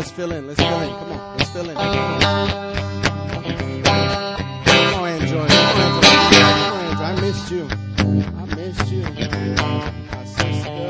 let's fill in. Let's fill in. Come on, let's fill in. Come on, Andrew. Come on, Andrew. I missed you. I missed you. My sister.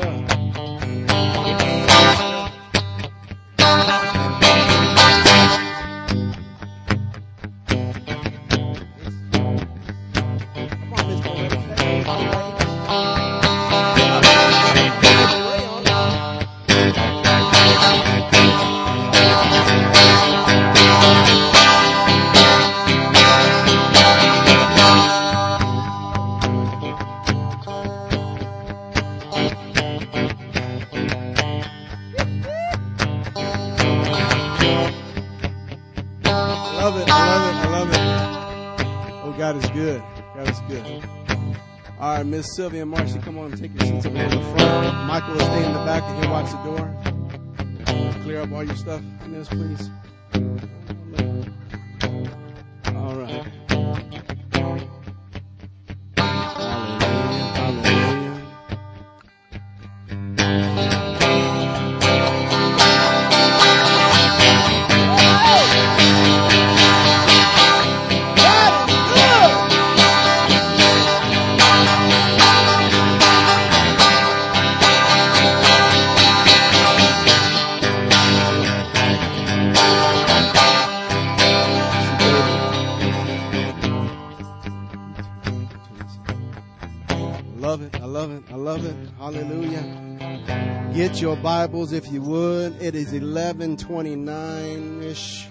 Miss Sylvia and Marcy, come on and take your seats over here in the front. Michael will stay in the back and he'll watch the door. Clear up all your stuff in this, please. All right. Hallelujah. Hallelujah. Hallelujah. Get your Bibles if you would. It is 11:29-ish.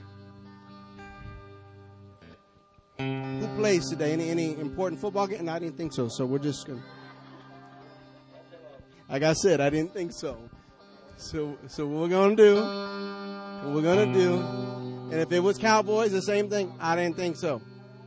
Who plays today? Any important football game? No, I didn't think so. So we're just going to. Like I said, I didn't think so. So what we're going to do, and if it was Cowboys, the same thing, I didn't think so.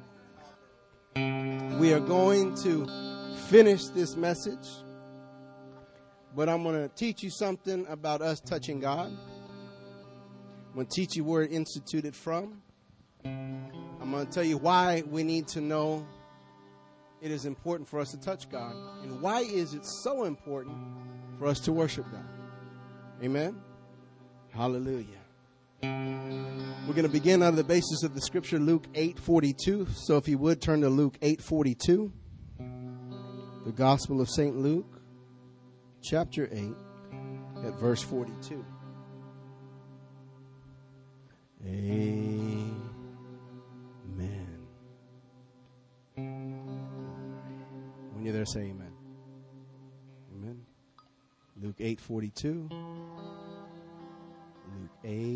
We are going to finish this message. But I'm going to teach you something about us touching God. I'm going to teach you where it instituted from. I'm going to tell you why we need to know it is important for us to touch God. And why is it so important for us to worship God? Amen? Hallelujah. We're going to begin out of the basis of the scripture, Luke 8:42. So if you would, turn to Luke 8:42. The Gospel of St. Luke. Chapter 8 at verse 42. Amen. When you're there, say amen. Amen. Luke 8:42. Luke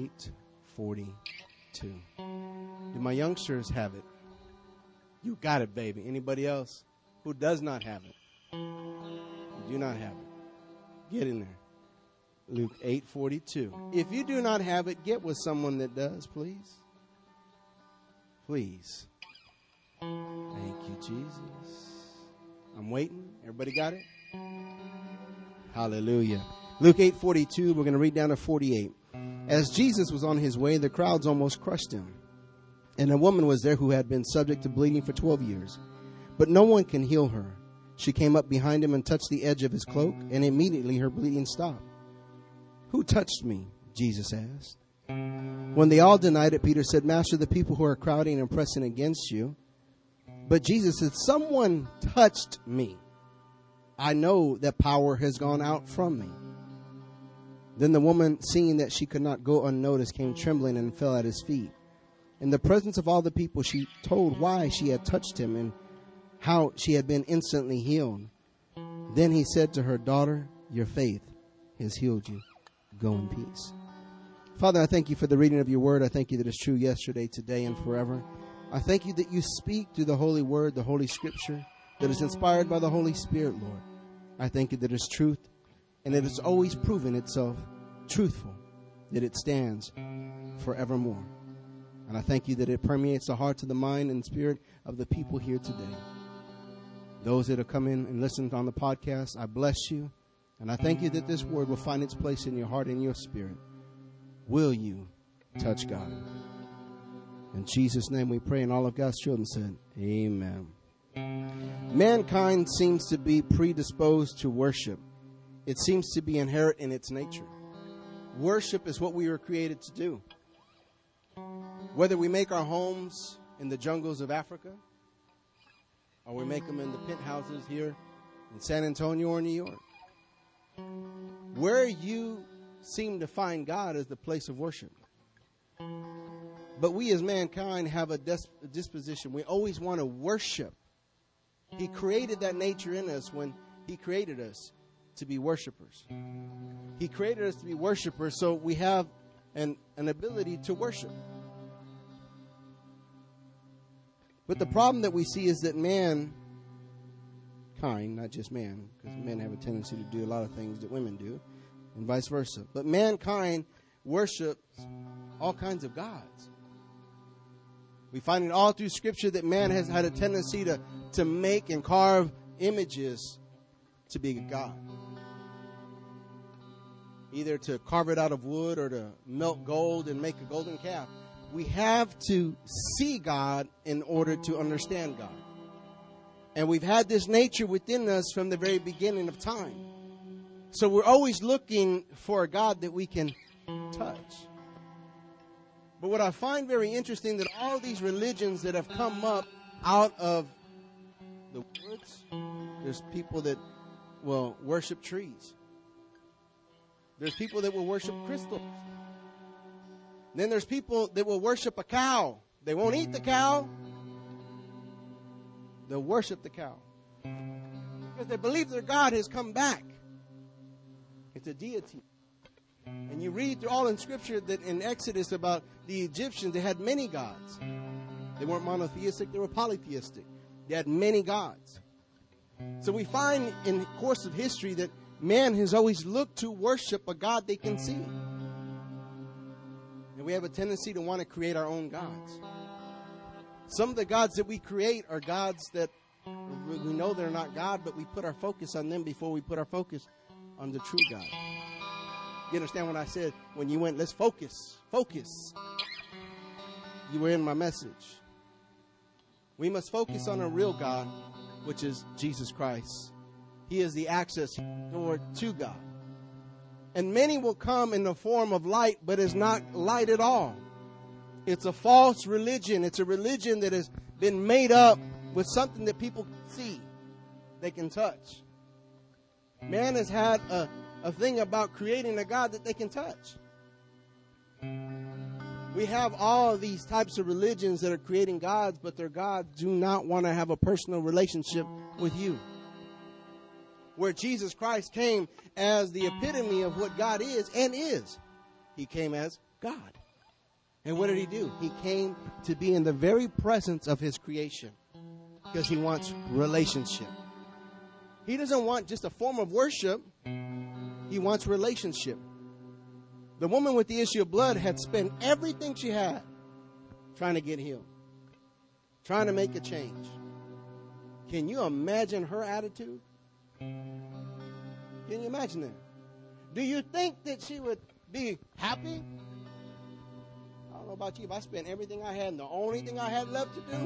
8:42. Do my youngsters have it? You got it, baby. Anybody else who does not have it? You do not have it. Get in there. Luke 8:42. If you do not have it, get with someone that does, please. Please. Thank you, Jesus. I'm waiting. Everybody got it? Hallelujah. Luke 8:42, we're going to read down to 48. As Jesus was on his way, the crowds almost crushed him. And a woman was there who had been subject to bleeding for 12 years. But no one can heal her. She came up behind him and touched the edge of his cloak, and immediately her bleeding stopped. Who touched me? Jesus asked. When they all denied it, Peter said, Master, the people who are crowding and pressing against you. But Jesus said, someone touched me. I know that power has gone out from me. Then the woman, seeing that she could not go unnoticed, came trembling and fell at his feet. In the presence of all the people, she told why she had touched him and how she had been instantly healed. Then he said to her, Daughter, your faith has healed you. Go in peace. Father, I thank you for the reading of your word. I thank you that it's true yesterday, today, and forever. I thank you that you speak through the holy word, the holy scripture, that is inspired by the Holy Spirit, Lord. I thank you that it's truth, and it has always proven itself truthful, that it stands forevermore. And I thank you that it permeates the hearts of the mind and spirit of the people here today. Those that have come in and listened on the podcast, I bless you. And I thank you that this word will find its place in your heart and your spirit. Will you touch God? In Jesus' name we pray, and all of God's children said, amen. Mankind seems to be predisposed to worship. It seems to be inherent in its nature. Worship is what we were created to do. Whether we make our homes in the jungles of Africa, or we make them in the penthouses here in San Antonio or New York, where you seem to find God is the place of worship. But we as mankind have a disposition. We always want to worship. He created that nature in us when He created us to be worshipers. He created us to be worshipers, so we have an ability to worship. But the problem that we see is that mankind, not just man, because men have a tendency to do a lot of things that women do, and vice versa. But mankind worships all kinds of gods. We find it all through Scripture that man has had a tendency to make and carve images to be a god. Either to carve it out of wood or to melt gold and make a golden calf. We have to see God in order to understand God. And we've had this nature within us from the very beginning of time. So we're always looking for a God that we can touch. But what I find very interesting, that all these religions that have come up out of the woods, there's people that will worship trees. There's people that will worship crystals. Then there's people that will worship a cow. They won't eat the cow. They'll worship the cow. Because they believe their God has come back. It's a deity. And you read through all in Scripture that in Exodus about the Egyptians, they had many gods. They weren't monotheistic, they were polytheistic. They had many gods. So we find in the course of history that man has always looked to worship a God they can see. And we have a tendency to want to create our own gods. Some of the gods that we create are gods that we know they're not God, but we put our focus on them before we put our focus on the true God. You understand what I said? When you went, let's focus. Focus. You were in my message. We must focus on a real God, which is Jesus Christ. He is the access door to God. And many will come in the form of light, but is not light at all. It's a false religion. It's a religion that has been made up with something that people can see, they can touch. Man has had a thing about creating a God that they can touch. We have all of these types of religions that are creating gods, but their gods do not want to have a personal relationship with you. Where Jesus Christ came as the epitome of what God is and is. He came as God. And what did He do? He came to be in the very presence of His creation. Because He wants relationship. He doesn't want just a form of worship. He wants relationship. The woman with the issue of blood had spent everything she had trying to get healed. Trying to make a change. Can you imagine her attitude? Can you imagine that? Do you think that she would be happy? I don't know about you, if I spent everything I had and the only thing I had left to do.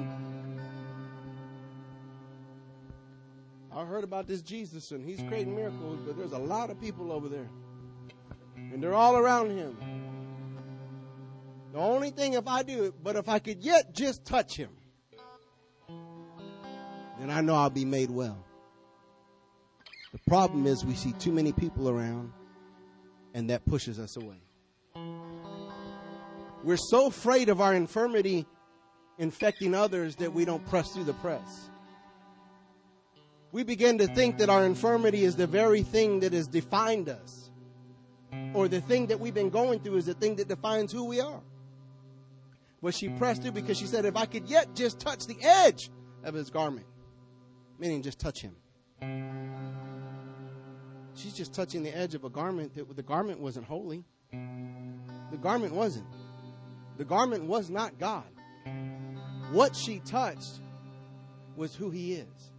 I heard about this Jesus and He's creating miracles, but there's a lot of people over there. And they're all around Him. The only thing if I do it, but if I could yet just touch Him, then I know I'll be made well. The problem is we see too many people around, and that pushes us away. We're so afraid of our infirmity infecting others that we don't press through the press. We begin to think that our infirmity is the very thing that has defined us. Or the thing that we've been going through is the thing that defines who we are. But she pressed through because she said, if I could yet just touch the edge of His garment. Meaning just touch Him. She's just touching the edge of a garment. The garment wasn't holy. The garment wasn't. The garment was not God. What she touched was who He is.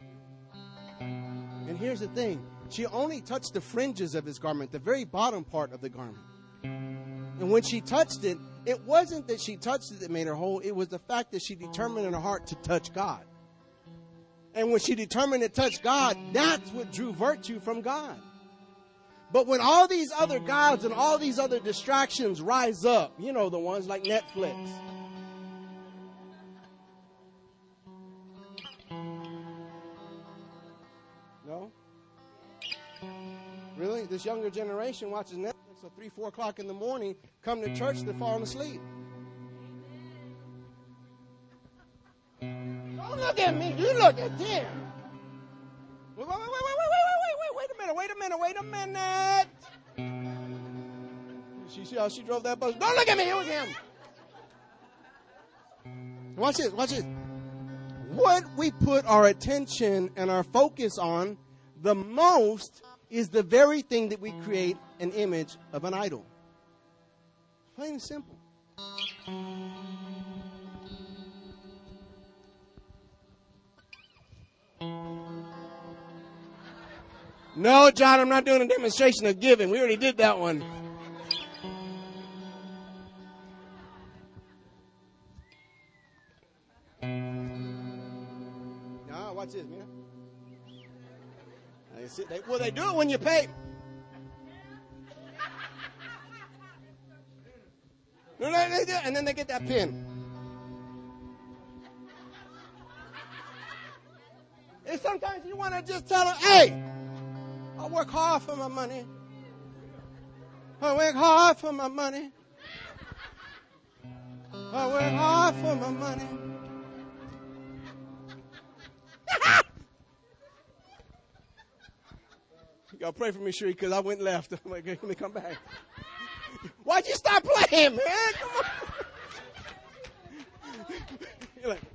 And here's the thing. She only touched the fringes of His garment, the very bottom part of the garment. And when she touched it, it wasn't that she touched it that made her whole. It was the fact that she determined in her heart to touch God. And when she determined to touch God, that's what drew virtue from God. But when all these other gods and all these other distractions rise up, you know, the ones like Netflix. No? Really? This younger generation watches Netflix at 3, 4 o'clock in the morning, come to church, they're falling asleep. Don't look at me, you look at them. Wait a minute. You see how she drove that bus? Don't look at me, it was him. Watch this. What we put our attention and our focus on the most is the very thing that we create an image of an idol. Plain and simple. No, John, I'm not doing a demonstration of giving. We already did that one. No, watch this, man. Well, they do it when you pay. No, they do, and then they get that pin. And sometimes you want to just tell them, hey, I work hard for my money. I work hard for my money. I work hard for my money. Y'all pray for me, Sheree, because I went left. I'm like, let me come back. Why'd you stop playing, man? Come on. You're like,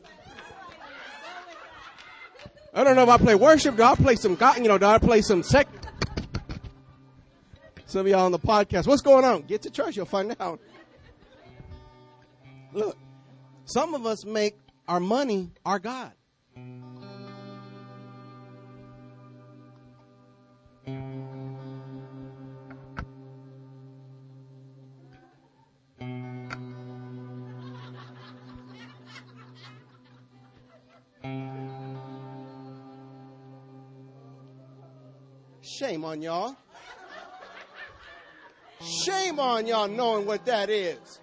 I don't know if I play worship. Do I play some God? Do I play some sec? Some of y'all on the podcast. What's going on? Get to church. You'll find out. Look, some of us make our money our God. Shame on y'all. Shame on y'all knowing what that is.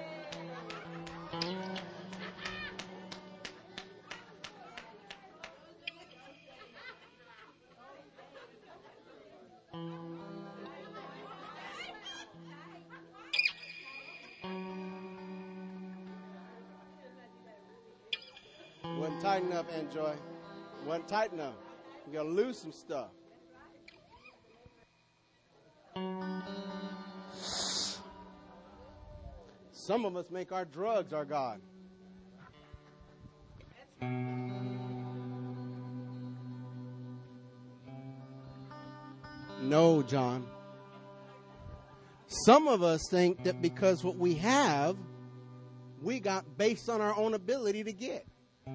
Wasn't tight enough, Enjoy. Wasn't tight enough. You gotta lose some stuff. Some of us make our drugs our God. No, John. Some of us think that because what we have, we got based on our own ability to get.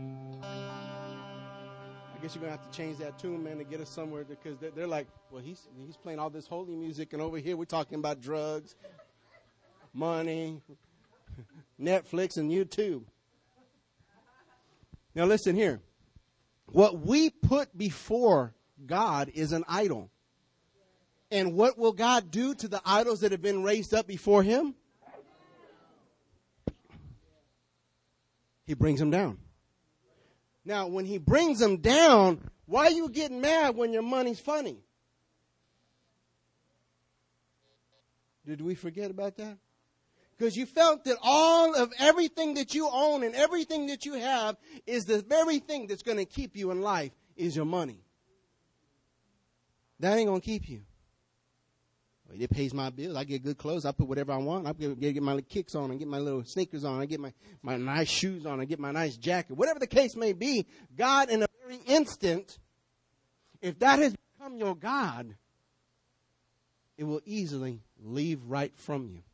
I guess you're going to have to change that tune, man, to get us somewhere, because they're like, well, he's playing all this holy music, and over here we're talking about drugs, money, Netflix, and YouTube. Now listen here. What we put before God is an idol. And what will God do to the idols that have been raised up before him? He brings them down. Now, when he brings them down, why are you getting mad when your money's funny? Did we forget about that? Because you felt that all of everything that you own and everything that you have is the very thing that's going to keep you in life is your money. That ain't going to keep you. It pays my bills. I get good clothes. I put whatever I want. I get my kicks on and get my little sneakers on. I get my nice shoes on. I get my nice jacket. Whatever the case may be, God, in a very instant, if that has become your God, it will easily leave right from you.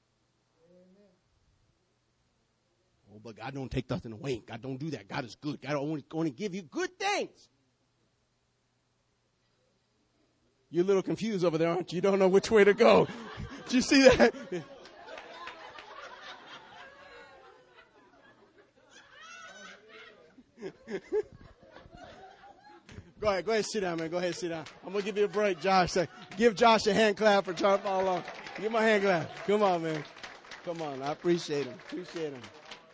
Oh, but God don't take nothing away. God don't do that. God is good. God only give you good things. You're a little confused over there, aren't you? You don't know which way to go. Did you see that? Go ahead, sit down, man. Go ahead, sit down. I'm going to give you a break, Josh. Say, Give Josh a hand clap for trying to follow along. Give him a hand clap. Come on, man. Come on. I appreciate him. Appreciate him.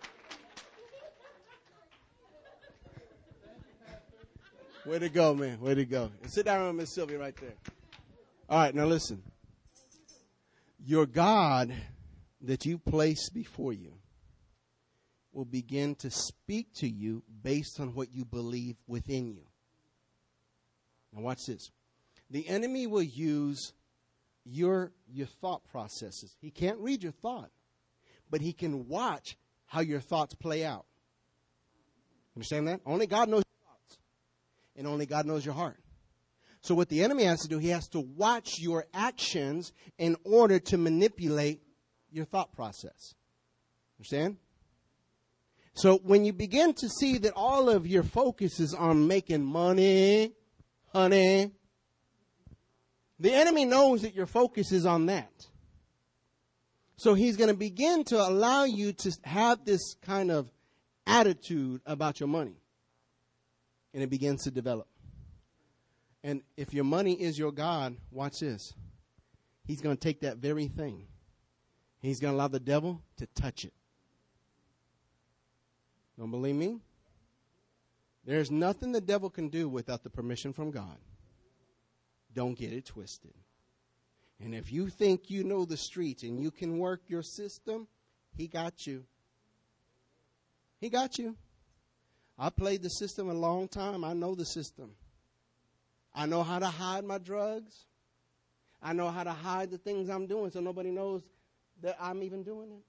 Way to go, man. Way to go. And sit down with Miss Sylvia right there. All right, now listen. Your God that you place before you will begin to speak to you based on what you believe within you. Now watch this. The enemy will use your thought processes. He can't read your thought, but he can watch how your thoughts play out. Understand that? Only God knows your thoughts, and only God knows your heart. So what the enemy has to do, he has to watch your actions in order to manipulate your thought process. Understand? So when you begin to see that all of your focus is on making money, honey, the enemy knows that your focus is on that. So he's going to begin to allow you to have this kind of attitude about your money. And it begins to develop. And if your money is your God, watch this. He's going to take that very thing. He's going to allow the devil to touch it. Don't believe me? There's nothing the devil can do without the permission from God. Don't get it twisted. And if you think you know the streets and you can work your system, he got you. He got you. I played the system a long time. I know the system. I know how to hide my drugs. I know how to hide the things I'm doing so nobody knows that I'm even doing it.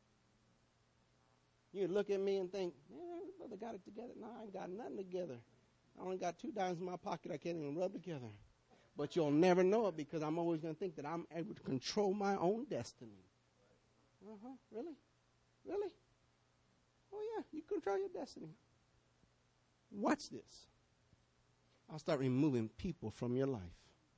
You look at me and think, man, this brother got it together. No, I ain't got nothing together. I only got 2 dimes in my pocket I can't even rub together. But you'll never know it because I'm always going to think that I'm able to control my own destiny. Really? Really? Oh, yeah, you control your destiny. Watch this. I'll start removing people from your life.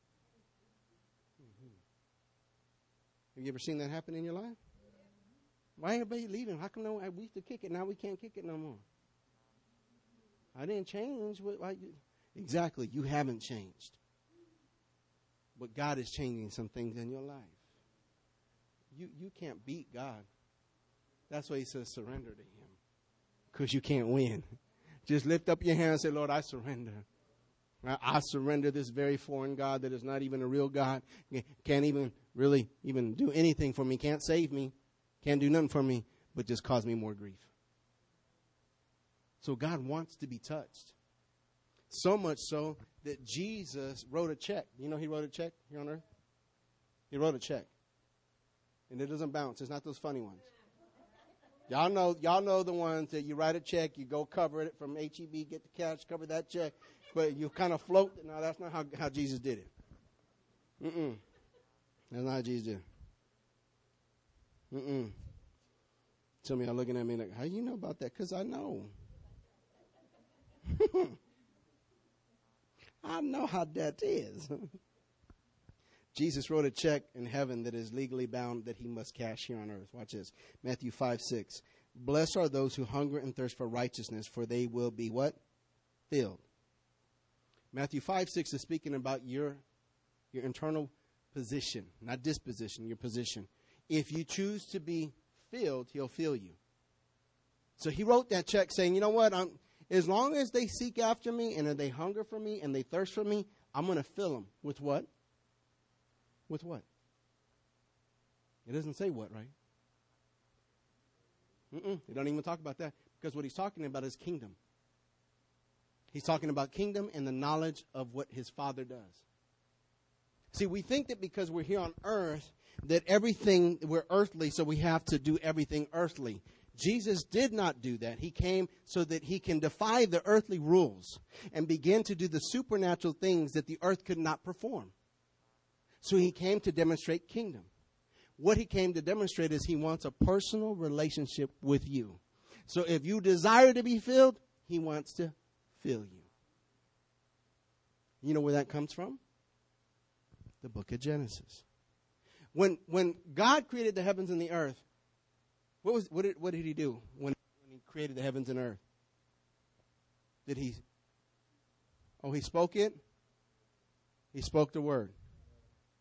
Have you ever seen that happen in your life? Why everybody leaving? How come we used to kick it, now we can't kick it no more? I didn't change. Exactly, you haven't changed. But God is changing some things in your life. You can't beat God. That's why he says surrender to him. Because you can't win. Just lift up your hand and say, Lord, I surrender. I surrender this very foreign God that is not even a real God. Can't even really even do anything for me. Can't save me. Can't do nothing for me. But just cause me more grief. So God wants to be touched. So much so that Jesus wrote a check. You know he wrote a check here on earth? He wrote a check. And it doesn't bounce. It's not those funny ones. Y'all know the ones that you write a check, you go cover it from HEB, get the cash, cover that check, but you kind of float. No, that's not how Jesus did it. That's not how Jesus did it. Some of y'all looking at me like, how you know about that? Because I know. I know how that is. Jesus wrote a check in heaven that is legally bound that he must cash here on earth. Watch this. Matthew 5:6. Blessed are those who hunger and thirst for righteousness, for they will be what? Filled. Matthew 5:6 is speaking about your internal position, not disposition, your position. If you choose to be filled, he'll fill you. So he wrote that check saying, you know what? As long as they seek after me and they hunger for me and they thirst for me, I'm going to fill them with what? With what? It doesn't say what, right? It don't even talk about that because what he's talking about is kingdom. He's talking about kingdom and the knowledge of what his Father does. See, we think that because we're here on earth that everything, we're earthly, so we have to do everything earthly. Jesus did not do that. He came so that he can defy the earthly rules and begin to do the supernatural things that the earth could not perform. So he came to demonstrate kingdom. What he came to demonstrate is he wants a personal relationship with you. So if you desire to be filled, he wants to fill you. You know where that comes from? The book of Genesis. When God created the heavens and the earth, what did he do when he created the heavens and earth? He spoke it? He spoke the word.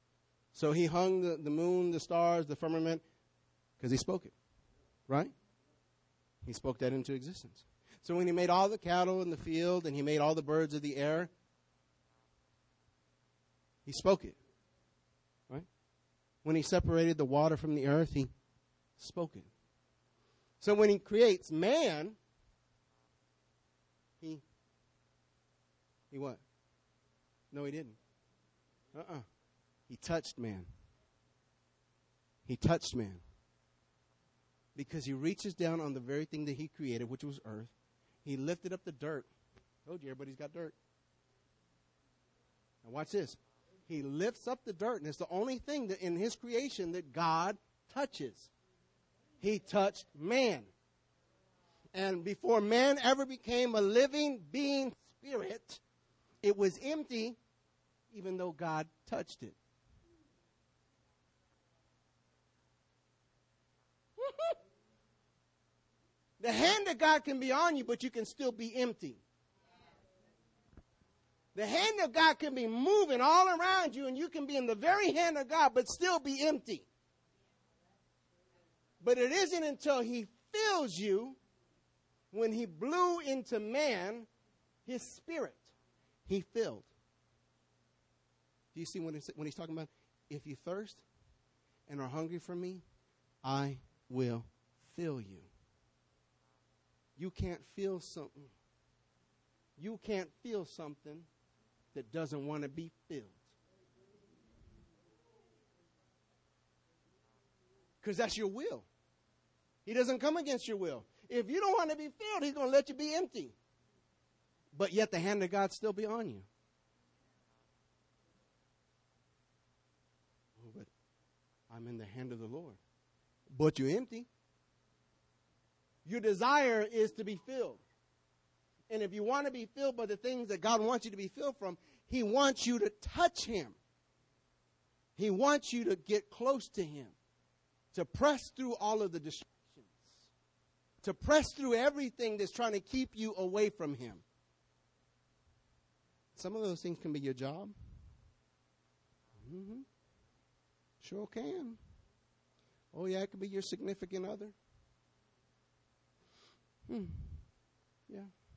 So he hung the moon, the stars, the firmament, because he spoke it, right? He spoke that into existence. So when he made all the cattle in the field and he made all the birds of the air, he spoke it, right? When he separated the water from the earth, he spoke it. So when he creates man, he what? No, he didn't. He touched man. He touched man. Because he reaches down on the very thing that he created, which was earth. He lifted up the dirt. Told you, everybody's got dirt. Now watch this. He lifts up the dirt, and it's the only thing that in his creation that God touches. He touched man. And before man ever became a living being spirit, it was empty, even though God touched it. The hand of God can be on you, but you can still be empty. The hand of God can be moving all around you, and you can be in the very hand of God, but still be empty. But it isn't until he fills you, when he blew into man his spirit, he filled. Do you see when he's talking about, if you thirst and are hungry for me, I will fill you. You can't feel something. You can't feel something that doesn't want to be filled. Because that's your will. He doesn't come against your will. If you don't want to be filled, he's going to let you be empty. But yet the hand of God still be on you. Oh, but I'm in the hand of the Lord. But you're empty. Your desire is to be filled. And if you want to be filled by the things that God wants you to be filled from, he wants you to touch him. He wants you to get close to him. To press through all of the distractions. To press through everything that's trying to keep you away from him. Some of those things can be your job. Mm-hmm. Sure can. Oh, yeah, it could be your significant other. Yeah.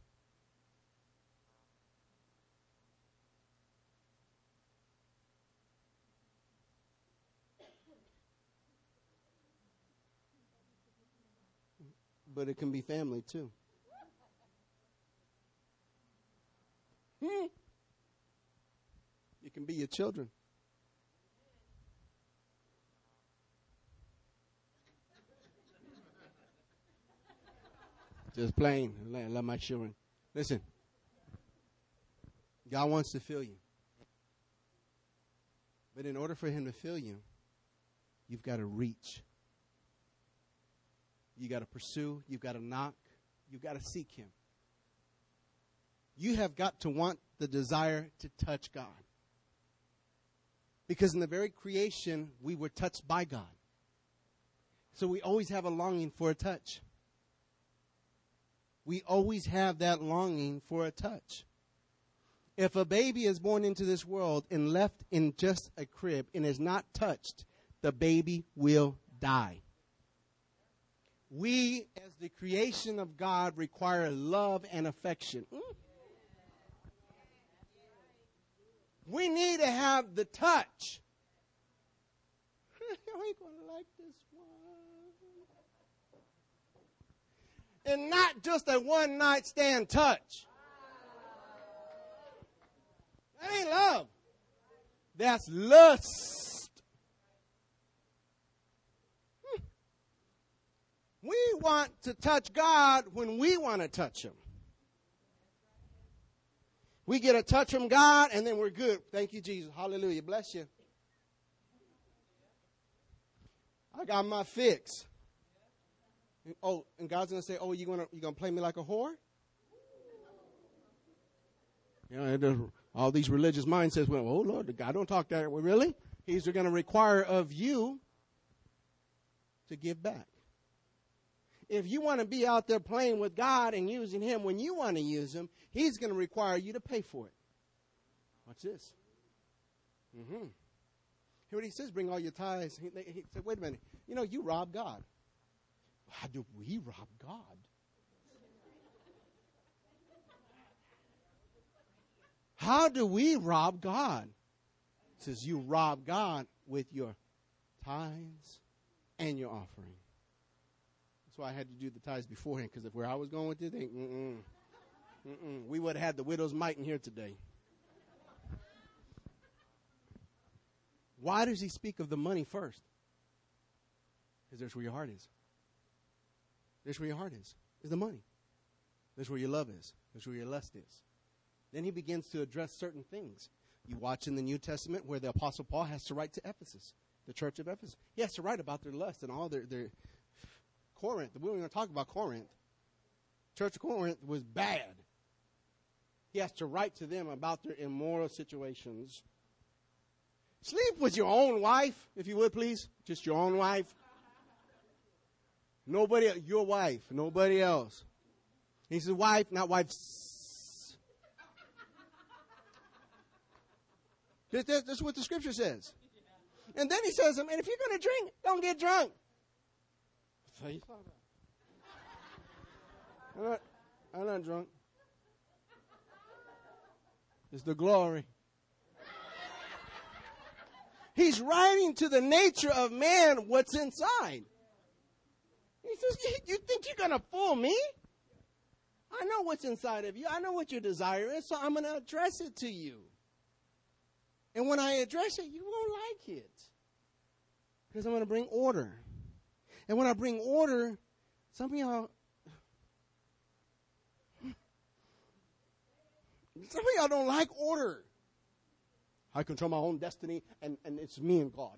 But it can be family too. It can be your children. Just plain. Love my children. Listen. God wants to fill you. But in order for him to fill you, you've got to reach. You got to pursue. You've got to knock. You've got to seek him. You have got to want the desire to touch God. Because in the very creation, we were touched by God. So we always have a longing for a touch. We always have that longing for a touch. If a baby is born into this world and left in just a crib and is not touched, the baby will die. We, as the creation of God, require love and affection. We need to have the touch. I ain't going to like this one. And not just a one-night stand touch. That ain't love. That's lust. We want to touch God when we want to touch him. We get a touch from God and then we're good. Thank you, Jesus. Hallelujah. Bless you. I got my fix. Oh, and God's going to say, oh, you gonna play me like a whore? You know, all these religious mindsets went, oh, Lord, God don't talk that way. Really? He's going to require of you to give back. If you want to be out there playing with God and using him when you want to use him, he's going to require you to pay for it. Watch this. Hear what he says? Bring all your tithes. He said, wait a minute. You know, you rob God. How do we rob God? How do we rob God? He says, you rob God with your tithes and your offering. That's why I had to do the tithes beforehand, because if where I was going with this thing, we would have had the widow's mite in here today. Why does he speak of the money first? Because there's where your heart is. There's where your heart is the money. There's where your love is. There's where your lust is. Then he begins to address certain things. You watch in the New Testament where the Apostle Paul has to write to Ephesus, the church of Ephesus. He has to write about their lust and all their Corinth. We're going to talk about Corinth. Church of Corinth was bad. He has to write to them about their immoral situations. Sleep with your own wife, if you would, please. Just your own wife. Nobody, your wife, nobody else. He says wife, not wives. That's what the scripture says. And then he says, and if you're going to drink, don't get drunk. I'm not drunk. It's the glory. He's writing to the nature of man what's inside. He says, you think you're going to fool me? I know what's inside of you. I know what your desire is, so I'm going to address it to you. And when I address it, you won't like it. Because I'm going to bring order. And when I bring order, some of y'all don't like order. I control my own destiny, and it's me and God.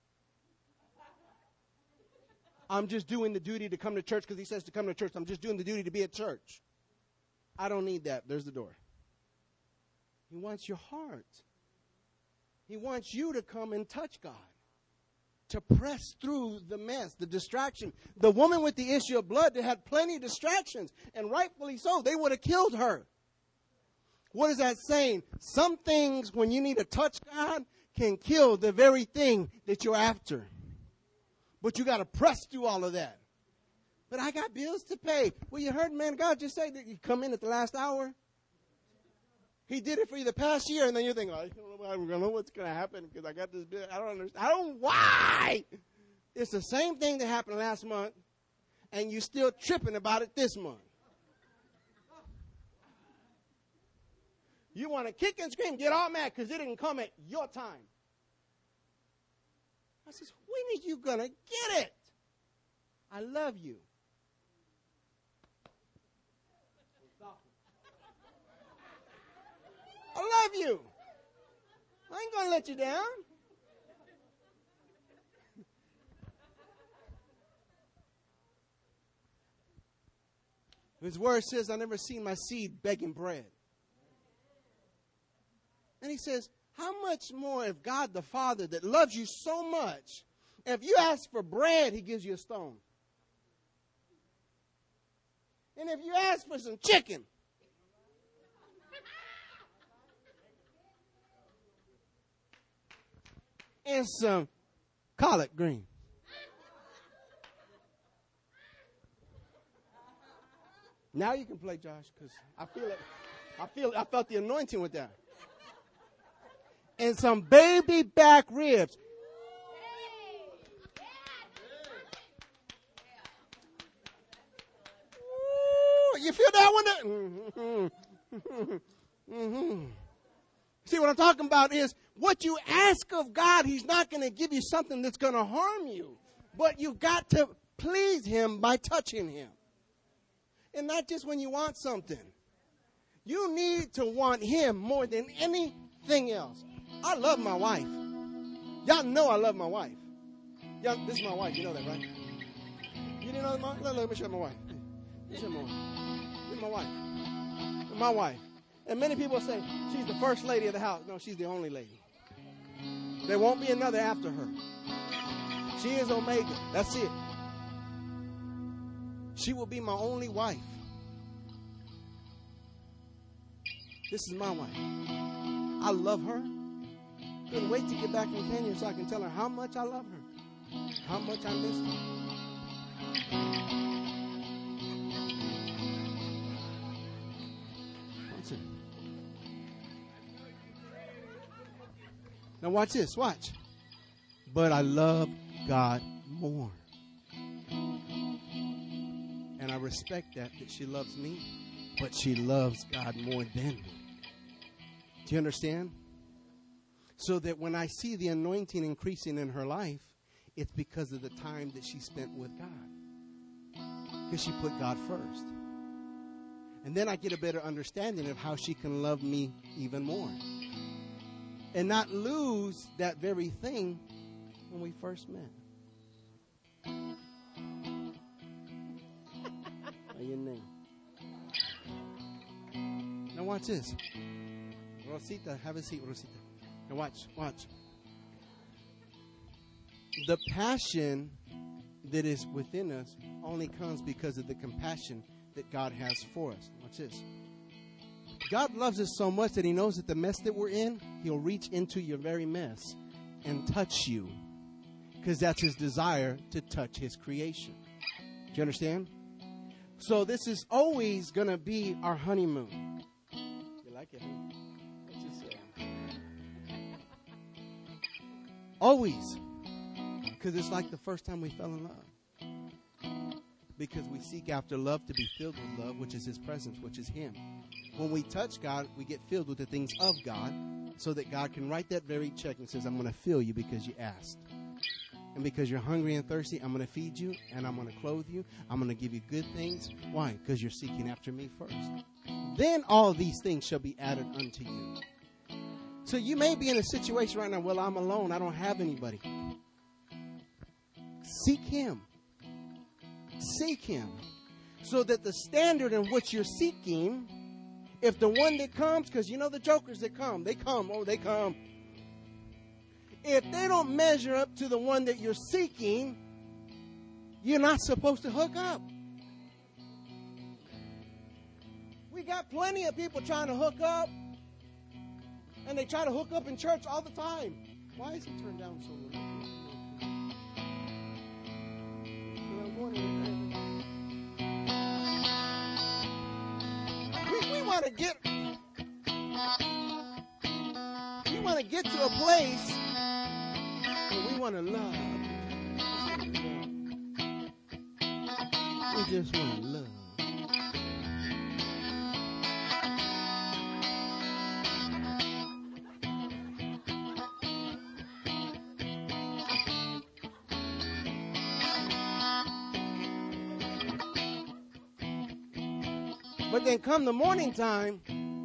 I'm just doing the duty to come to church because he says to come to church. I'm just doing the duty to be at church. I don't need that. There's the door. He wants your heart. He wants you to come and touch God, to press through the mess, the distraction. The woman with the issue of blood that had plenty of distractions, and rightfully so, they would have killed her. What is that saying? Some things, when you need to touch God, can kill the very thing that you're after. But you got to press through all of that. But I got bills to pay. Well, you heard man God just say that you come in at the last hour. He did it for you the past year, and then you think, I don't know what's going to happen because I got this bill. I don't understand. I don't why. It's the same thing that happened last month, and you're still tripping about it this month. You want to kick and scream, get all mad because it didn't come at your time. I says, when are you going to get it? I love you. I love you. I ain't going to let you down. His word says, I never seen my seed begging bread. And he says, how much more if God the Father that loves you so much, if you ask for bread, he gives you a stone. And if you ask for some chicken, and some collard green. Now you can play, Josh, because I feel it. I felt the anointing with that. And some baby back ribs. Ooh, you feel that one? See, what I'm talking about is what you ask of God, he's not going to give you something that's going to harm you. But you've got to please him by touching him. And not just when you want something. You need to want him more than anything else. I love my wife. Y'all know I love my wife. Y'all, this is my wife. You know that, right? You didn't know that, Mom? Let me show my wife. Let me show my wife. This is my wife. My wife. And many people say, she's the first lady of the house. No, she's the only lady. There won't be another after her. She is Omega. That's it. She will be my only wife. This is my wife. I love her. Couldn't wait to get back from Kenya so I can tell her how much I love her, how much I miss her. Watch it. Now watch this, watch. But I love God more. And I respect that she loves me, but she loves God more than me. Do you understand? So that when I see the anointing increasing in her life, it's because of the time that she spent with God. Because she put God first. And then I get a better understanding of how she can love me even more. And not lose that very thing when we first met. Your name. Now watch this. Rosita, have a seat, Rosita. Now watch. The passion that is within us only comes because of the compassion that God has for us. Watch this. God loves us so much that he knows that the mess that we're in, he'll reach into your very mess and touch you. Because that's his desire, to touch his creation. Do you understand? So this is always going to be our honeymoon. You like it, huh? What you say? Always. Because it's like the first time we fell in love. Because we seek after love to be filled with love, which is his presence, which is him. When we touch God, we get filled with the things of God, so that God can write that very check and says, I'm going to fill you because you asked. And because you're hungry and thirsty, I'm going to feed you and I'm going to clothe you. I'm going to give you good things. Why? Because you're seeking after me first. Then all these things shall be added unto you. So you may be in a situation right now, well, I'm alone. I don't have anybody. Seek him. Seek him. So that the standard in which you're seeking, if the one that comes, because you know the jokers that come, they come. If they don't measure up to the one that you're seeking, you're not supposed to hook up. We got plenty of people trying to hook up, and they try to hook up in church all the time. Why is it turned down so low? We want to get to a place where we want to love. We just want to love. But then come the morning time,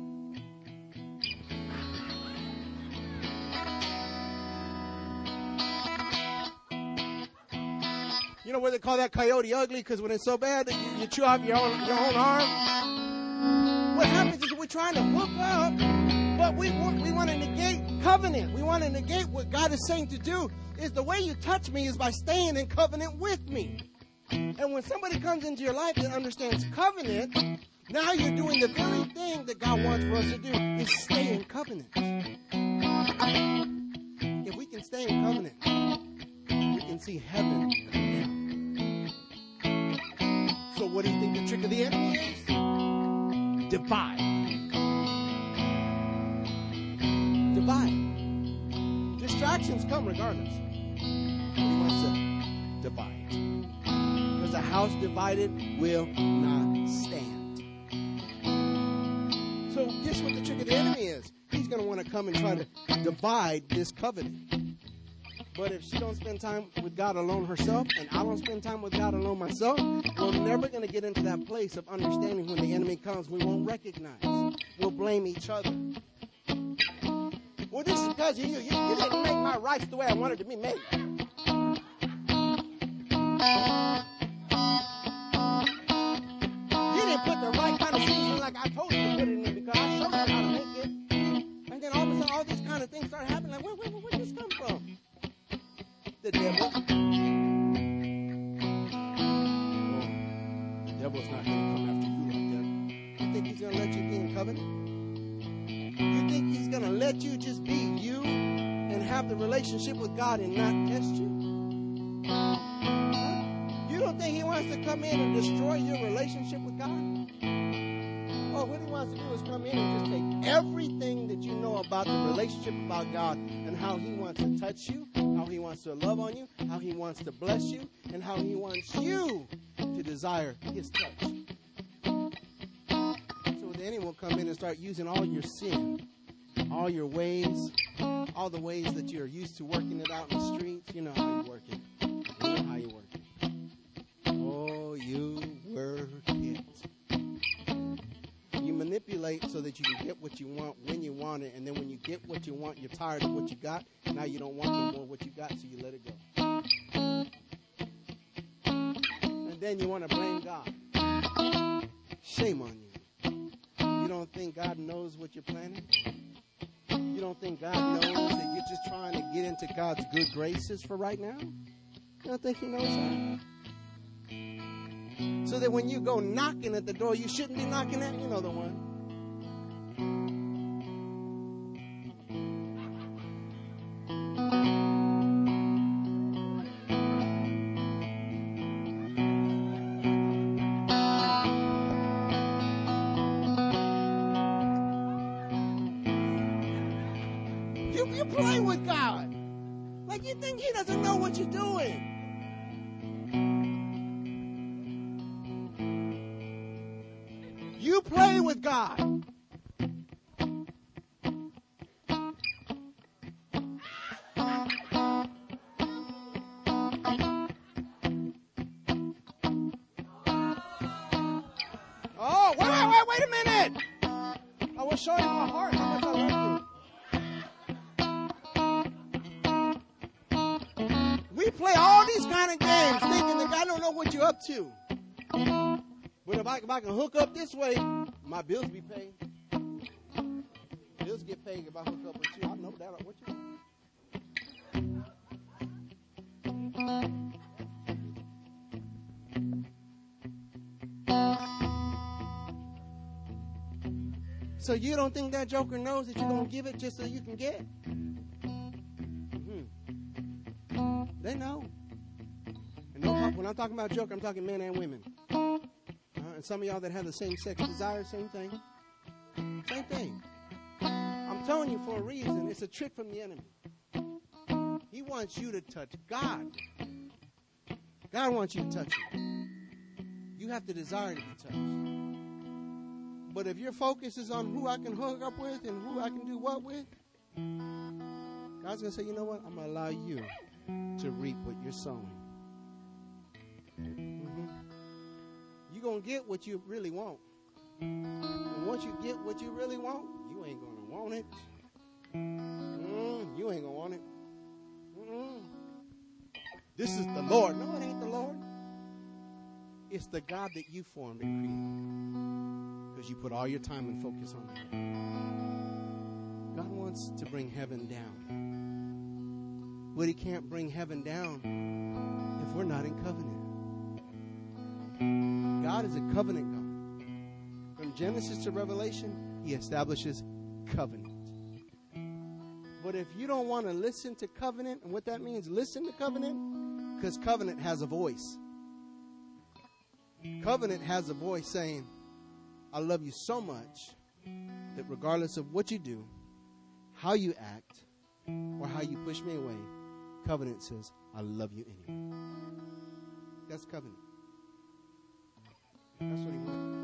you know where they call that coyote ugly? Because when it's so bad that you chew off your own arm. What happens is we're trying to hook up, but we want to negate covenant. We want to negate what God is saying to do. Is the way you touch me is by staying in covenant with me. And when somebody comes into your life that understands covenant, now you're doing the very thing that God wants for us to do, is stay in covenant. If we can stay in covenant, we can see heaven come down. So what do you think the trick of the enemy is? Divide. Divide. Distractions come regardless. He wants to divide. Because a house divided will not stand. So guess what the trick of the enemy is? He's going to want to come and try to divide this covenant. But if she don't spend time with God alone herself, and I don't spend time with God alone myself, we're never going to get into that place of understanding when the enemy comes. We won't recognize. We'll blame each other. Well, this is because you didn't make my rights the way I wanted to be made. You didn't put the right kind of seasoning like I told you to put it in because I showed you how to make it. And then all of a sudden, all these kind of things start happening. Like, where did this come from? The devil. The devil's not going to come after you like that. You think he's going to let you be in covenant? You think he's going to let you just be you and and have the relationship with God and not test you? Huh? You don't think he wants to come in and destroy your relationship with God? Oh, what he wants to do is come in and just take everything that you know about the relationship about God and how he wants to touch you, how he wants to love on you, how he wants to bless you, and how he wants you to desire his touch. So the enemy will come in and start using all your sin, all your ways, all the ways that you're used to working it out in the streets. You know how you work it. You know how you work it. Oh, you work it. You manipulate so that you can get what you want when you want it, and then when you get what you want, you're tired of what you got. Now you don't want no more what you got, so you let it go. And then you want to blame God. Shame on you. You don't think God knows what you're planning? You don't think God knows that you're just trying to get into God's good graces for right now? You don't think he knows that? So that when you go knocking at the door you shouldn't be knocking at, you know the one. You play with God. Like you think he doesn't know what you're doing. You play with God. Oh, wait a minute. I was showing my heart how much I love you. We play all these kind of games thinking that God don't know what you're up to. But if I can hook up this way, my bills be paid. Bills get paid if I hook up with you. I know that. What you So you don't think that joker knows that you're going to give it just so you can get? They know. And when I'm talking about joker, I'm talking men and women. And some of y'all that have the same sex desire, same thing. Same thing. I'm telling you for a reason. It's a trick from the enemy. He wants you to touch God. God wants you to touch him. You have to desire to be touched. But if your focus is on who I can hook up with and who I can do what with, God's going to say, you know what? I'm going to allow you to reap what you're sowing. You're going to get what you really want. And once you get what you really want, you ain't going to want it. You ain't going to want it. This is the Lord. No, it ain't the Lord. It's the God that you formed and created. Because you put all your time and focus on Him. God wants to bring heaven down. But He can't bring heaven down if we're not in covenant. God is a covenant God. From Genesis to Revelation, He establishes covenant. But if you don't want to listen to covenant, and what that means, listen to covenant, because covenant has a voice. Covenant has a voice saying, I love you so much that regardless of what you do, how you act, or how you push me away, covenant says, I love you anyway. That's covenant. That's what He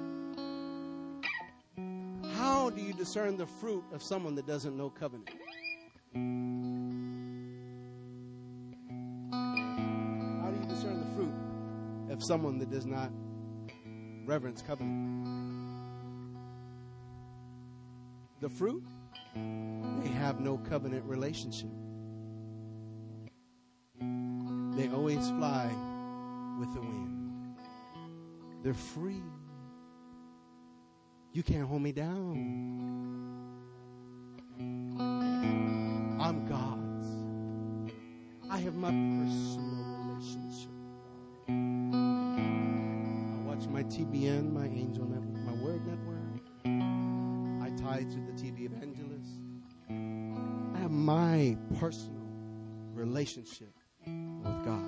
wants. How do you discern the fruit of someone that doesn't know covenant? How do you discern the fruit of someone that does not reverence covenant? The fruit, they have no covenant relationship. They always fly with the wind. They're free. You can't hold me down. I'm God's. I have my personal relationship. I watch my TBN, my Angel Network, my Word Network. I tie to the TV Evangelist. I have have my personal relationship with God.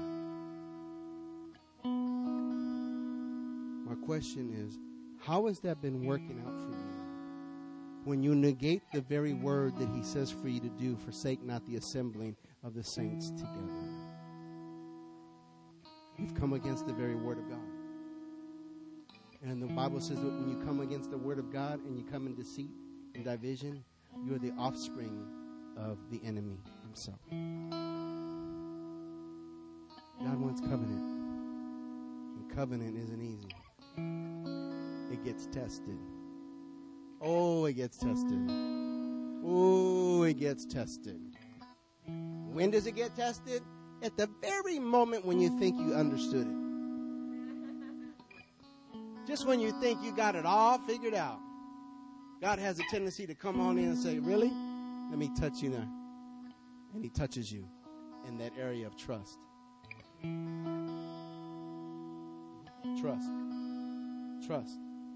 My question is, how has that been working out for you? When you negate the very word that he says for you to do, forsake not the assembling of the saints together. You've come against the very word of God. And the Bible says that when you come against the word of God and you come in deceit and division, you are the offspring of the enemy himself. God wants covenant. And covenant isn't easy. It gets tested. Oh, it gets tested. Oh, it gets tested. When does it get tested? At the very moment when you think you understood it. Just when you think you got it all figured out. God has a tendency to come on in and say, really? Let me touch you now. And he touches you in that area of trust. Trust. Trust.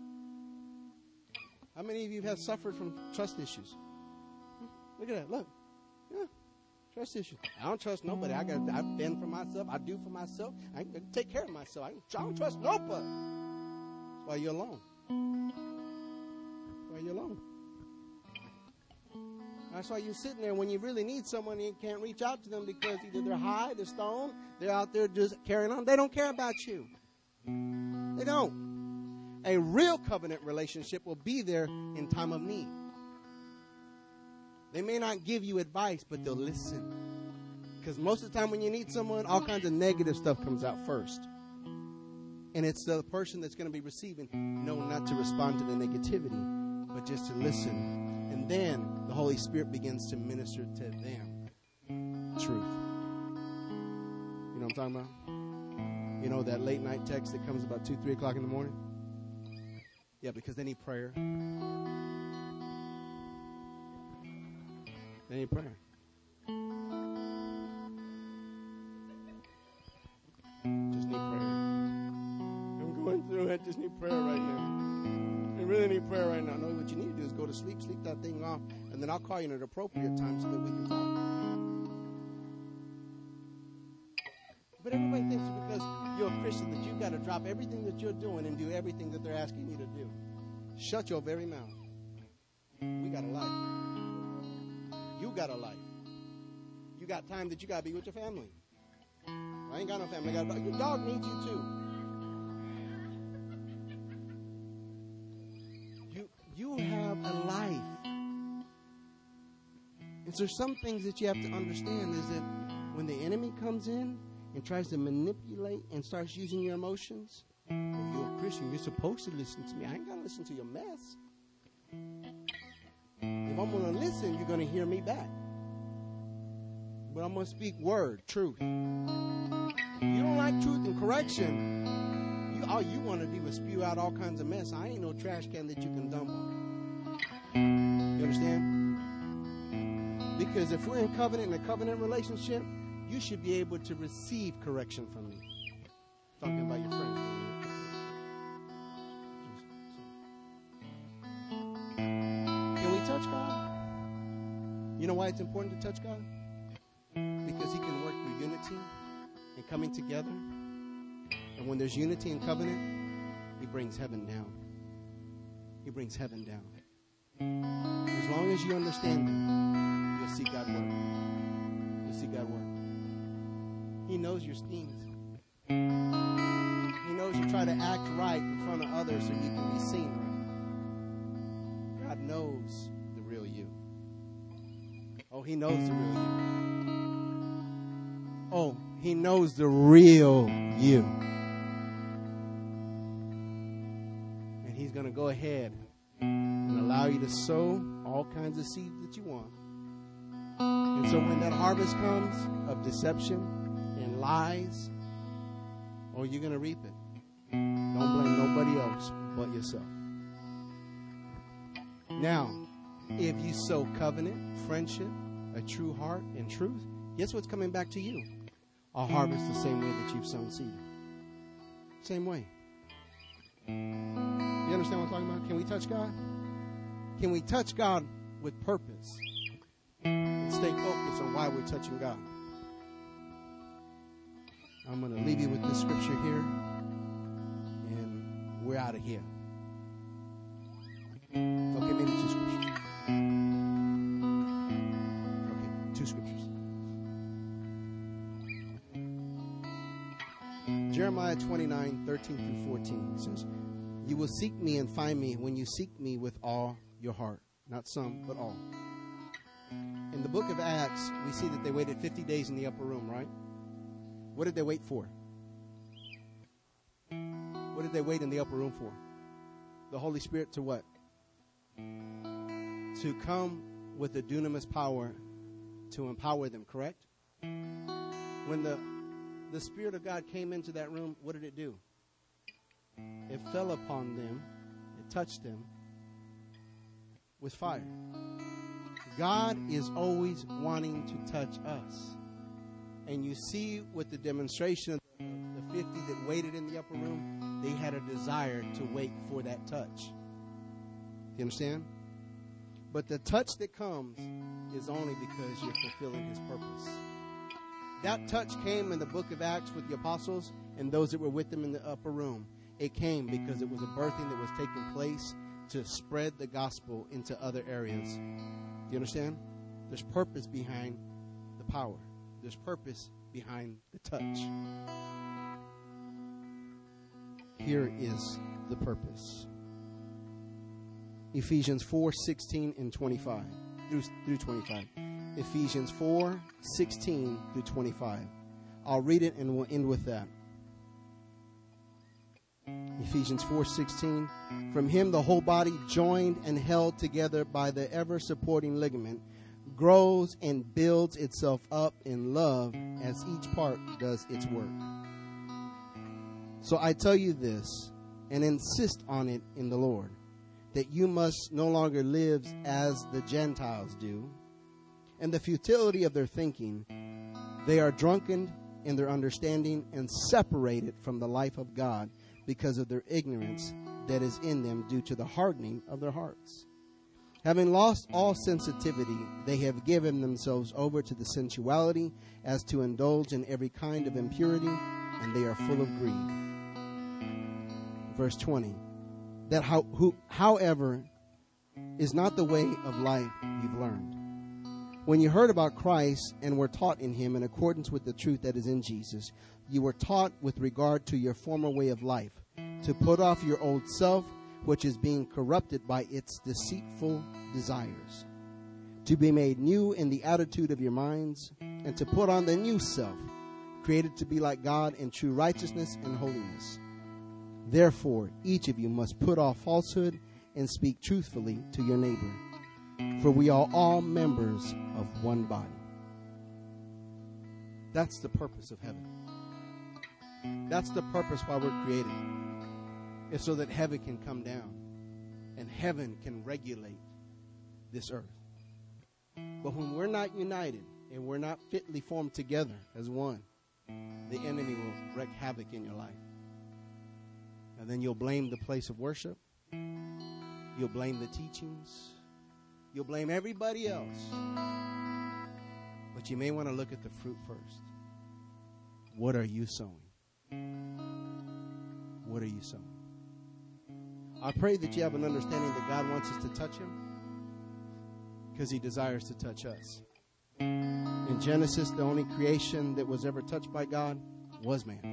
How many of you have suffered from trust issues? Look at that. Look. Yeah. Trust issues. I don't trust nobody. I've been for myself. I do for myself. I can take care of myself. I don't trust nobody. That's why you're alone. That's why you're alone. That's why you're sitting there when you really need someone and you can't reach out to them because either they're high, they're stoned, they're out there just carrying on. They don't care about you. They don't. A real covenant relationship will be there in time of need. They may not give you advice, but they'll listen. Because most of the time when you need someone, all kinds of negative stuff comes out first. And it's the person that's going to be receiving, no, not to respond to the negativity, but just to listen. And then the Holy Spirit begins to minister to them truth. You know what I'm talking about? You know that late night text that comes about 2, 3 o'clock in the morning? Yeah, because they need prayer. They need prayer. Just need prayer. I'm going through it. Just need prayer right now. I really need prayer right now. No, what you need to do is go to sleep that thing off, and then I'll call you at an appropriate time so that we can talk. But everybody thinks because you're a Christian that you've got to drop everything that you're doing and do everything that they're asking you to do. Shut your very mouth. We got a life. You got a life. You got time that you got to be with your family. I ain't got no family. Your dog needs you too. You have a life. And so some things that you have to understand is that when the enemy comes in and tries to manipulate and starts using your emotions, well, you're a Christian, you're supposed to listen to me. I ain't got to listen to your mess. If I'm going to listen, you're going to hear me back. But I'm going to speak word, truth. You don't like truth and correction. All you want to do is spew out all kinds of mess. I ain't no trash can that you can dump on. You understand? Because if we're in covenant, in a covenant relationship, you should be able to receive correction from me. Talking about your friends. Can we touch God? You know why it's important to touch God? Because he can work through unity and coming together. And when there's unity and covenant, he brings heaven down. He brings heaven down. As long as you understand it, you'll see God work. You'll see God work. He knows your schemes. He knows you try to act right in front of others so you can be seen right. God knows the real you. Oh, he knows the real you. Oh, he knows the real you. And he's going to go ahead and allow you to sow all kinds of seeds that you want. And so when that harvest comes of deception and lies, oh, you're going to reap it. Don't blame nobody else but yourself. Now, if you sow covenant, friendship, a true heart, and truth, guess what's coming back to you? A harvest the same way that you've sown seed. Same way. You understand what I'm talking about? Can we touch God? Can we touch God with purpose? And stay focused on why we're touching God. I'm going to leave you with this scripture here, and we're out of here. Okay, maybe two scriptures. Okay, two scriptures. Jeremiah 29:13-14 says, "You will seek me and find me when you seek me with all your heart." Not some, but all. In the book of Acts, we see that they waited 50 days in the upper room, right? What did they wait for? What did they wait in the upper room for? The Holy Spirit to what? To come with the dunamis power to empower them, correct? When the Spirit of God came into that room, what did it do? It fell upon them. It touched them with fire. God is always wanting to touch us. And you see with the demonstration of the 50 that waited in the upper room, they had a desire to wait for that touch. You understand? But the touch that comes is only because you're fulfilling His purpose. That touch came in the book of Acts with the apostles and those that were with them in the upper room. It came because it was a birthing that was taking place to spread the gospel into other areas. Do you understand? There's purpose behind the power. There's purpose behind the touch. Here is the purpose. Ephesians 4:16-25 through 25. Ephesians 4:16-25. I'll read it and we'll end with that. Ephesians 4:16. "From Him the whole body, joined and held together by the ever-supporting ligament, grows and builds itself up in love as each part does its work." So I tell you this, and insist on it in the Lord, that you must no longer live as the Gentiles do, and the futility of their thinking. They are drunken in their understanding and separated from the life of God because of their ignorance that is in them due to the hardening of their hearts. Having lost all sensitivity, they have given themselves over to the sensuality as to indulge in every kind of impurity, and they are full of greed. Verse 20. That however, is not the way of life you've learned. When you heard about Christ and were taught in Him in accordance with the truth that is in Jesus, you were taught with regard to your former way of life, to put off your old self, which is being corrupted by its deceitful desires, to be made new in the attitude of your minds, and to put on the new self, created to be like God in true righteousness and holiness. Therefore, each of you must put off falsehood and speak truthfully to your neighbor, for we are all members of one body. That's the purpose of heaven. That's the purpose why we're created. It's so that heaven can come down and heaven can regulate this earth. But when we're not united and we're not fitly formed together as one, the enemy will wreak havoc in your life. And then you'll blame the place of worship. You'll blame the teachings. You'll blame everybody else. But you may want to look at the fruit first. What are you sowing? What are you sowing? I pray that you have an understanding that God wants us to touch Him because He desires to touch us. In Genesis, the only creation that was ever touched by God was man.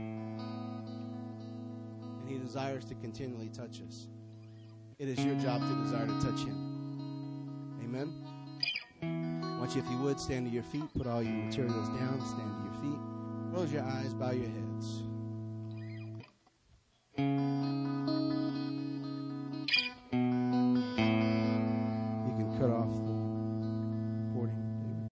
And He desires to continually touch us. It is your job to desire to touch Him. Amen? I want you, if you would, stand to your feet. Put all your materials down. Stand to your feet. Close your eyes. Bow your heads.